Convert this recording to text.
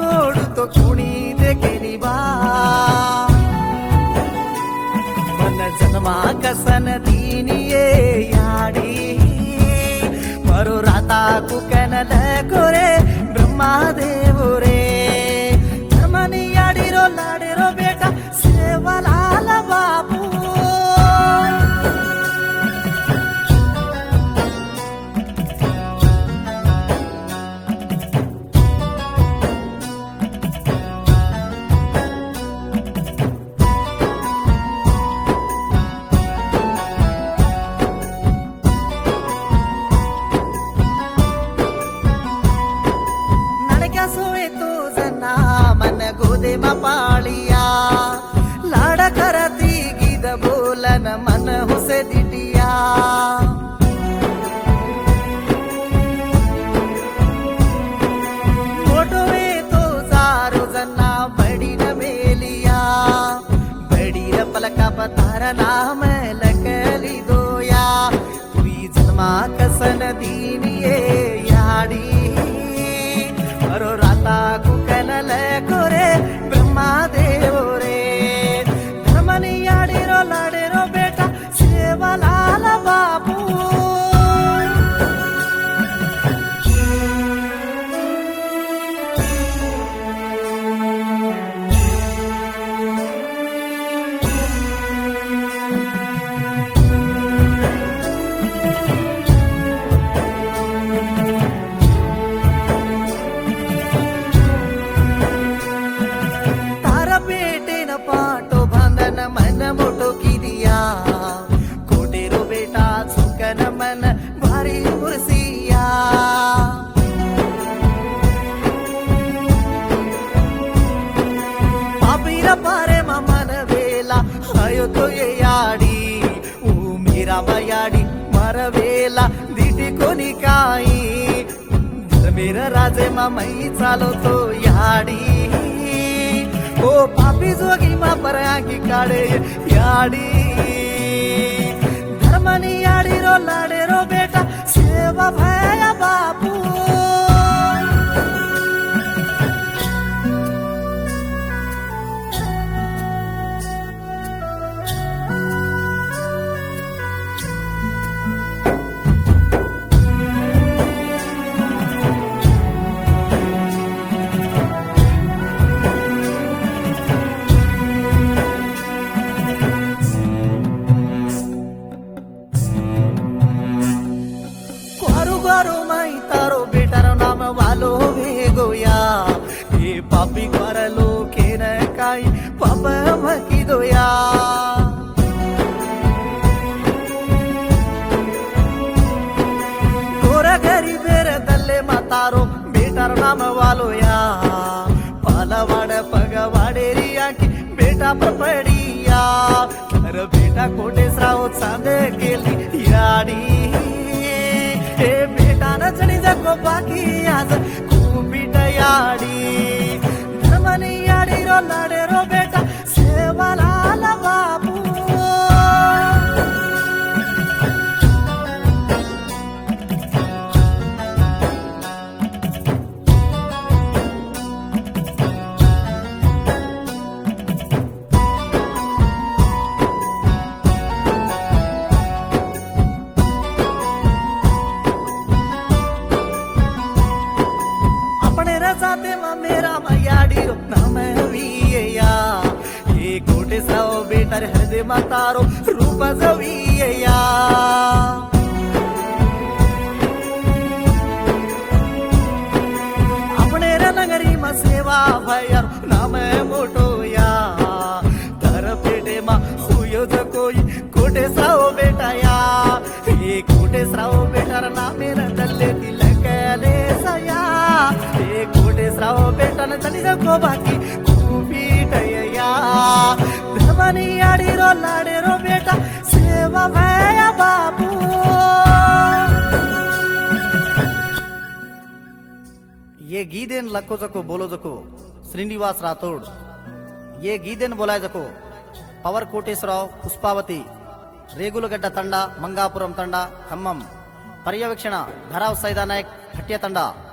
गोडतो कुणी देखील बा मन जन्मा कसन दीनिये याडी मरो राता कुकनल कोरे ब्रह्मादेव रे धर्मनी याडीरो लाडेरो बेटा सेवलाल बापू सोए तो जना मन गोदे पालिया लाड करती गीत बोलन मन हुसे दिटिया फोटोए तो सारो जना बड़ी न मेलिया बड़ी र पलका पतार नाम लकली दोया हुई जन्मा कसन दीनिये याडी मरो राता कुकनल कोरे ब्रह्मादेव रे धर्मनी याडीरो लाडेरो बेटा सेवलाल बापू पाटो बंधन मन मोटो की दिया कोटेरो बेटा सुकन मन भारी मुर्सिया पापीर पारे मन वेला आयो तो ये याडी ऊ मेरा बयाडी मर वेला दिटी कोनी काई मेरा राजे मई चालो तो याडी ओ पापी जोगी मा पर आंखी काढे याडी धर्मनी याडी रो लाडे रो बेटा सेवा भया बापू गरो माई तारो बेटारो नाम वालो वे गोया ये पापी करलो के न काई पाप मकी दोया गोरा गरी बेरे दल्ले मातारो बेटारो नाम वालो या पालावाड पगवाडेरिया की बेटा पपडिया कर बेटा कोटे श्राव चांद गेली याडी हे बेटा नचणी जगो बाकी आज खूपीट याडी धर्मनी याडी रो लाडे रो बेटा सेवलाल बापू जाते मेरा मैयाडी नाम विया ये कोटे साओ बेटा हृदय मातारो रूप जविया अपने नगरी में सेवा भयर नाम मोटो या तर पेटे मा हुयो ज कोई कोटे साओ बेटा या ये कोटे साओ बेटा नामे दल्ले तिलकले सया कोटे श्राव बेटा न चली जगो बाकी खूपीटया धर्मनी याडी रो लाडे रो बेटा सेवा भया बापू ये गीदेन लको जको बोलो जको श्रीनिवास राठोड ये गीदेन बोलाय जको पवर कोटेश्वरराव पुष्पावती రేగులగడ్డ తండా మంగాపురం తండా ఖమ్మం పర్యవేక్షణ ధరావ్ సైదా నాయక్ భట్య తండా